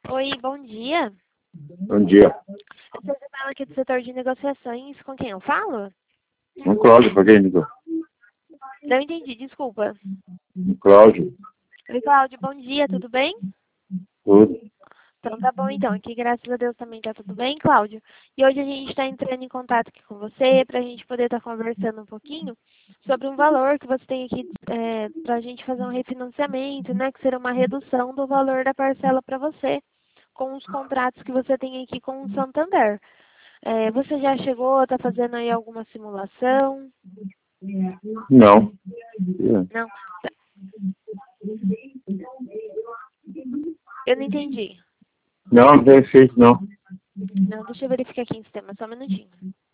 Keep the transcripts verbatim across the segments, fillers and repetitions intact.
Oi, bom dia. Bom dia. Eu sou Isabela aqui do setor de negociações. Com quem eu falo? Um Cláudio, para quem ligou? Não entendi, desculpa. Um Cláudio, Oi, Cláudio, bom dia, tudo bem? tudo. Então tá bom então, aqui graças a Deus também tá tudo bem, Cláudio. E hoje a gente está entrando em contato aqui com você para a gente poder estar conversando um pouquinho sobre um valor que você tem aqui é, para a gente fazer um refinanciamento, né? Que será uma redução do valor da parcela para você, com os contratos que você tem aqui com o Santander. É, você já chegou, está fazendo aí alguma simulação? Não. Não, eu não entendi. Não, não tem feito, não. Não, deixa eu verificar aqui em sistema, só um minutinho.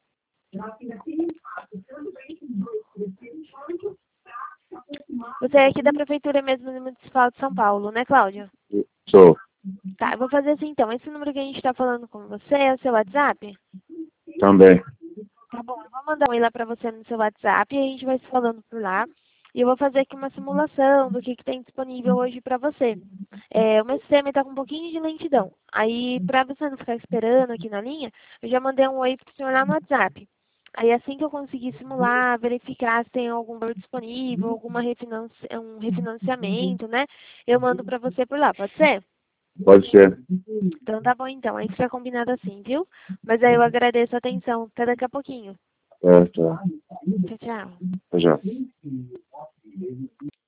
Você é aqui da Prefeitura mesmo do Municipal de São Paulo, né, Cláudia? Sou. Tá, eu vou fazer assim então. Esse número que a gente está falando com você é o seu WhatsApp? Também. Tá bom, eu vou mandar um e lá para você no seu WhatsApp e a gente vai se falando por lá. E eu vou fazer aqui uma simulação do que, que tem disponível hoje para você. É, o meu sistema está com um pouquinho de lentidão. Aí, para você não ficar esperando aqui na linha, eu já mandei um oi para o senhor lá no WhatsApp. Aí, assim que eu conseguir simular, verificar se tem algum valor disponível, alguma refinanci um refinanciamento, né? Eu mando para você por lá, pode ser? Pode ser. Então tá bom então, aí fica combinado assim, viu? Mas aí eu agradeço a atenção. Até daqui a pouquinho. É, tá. Tchau, tchau. Já.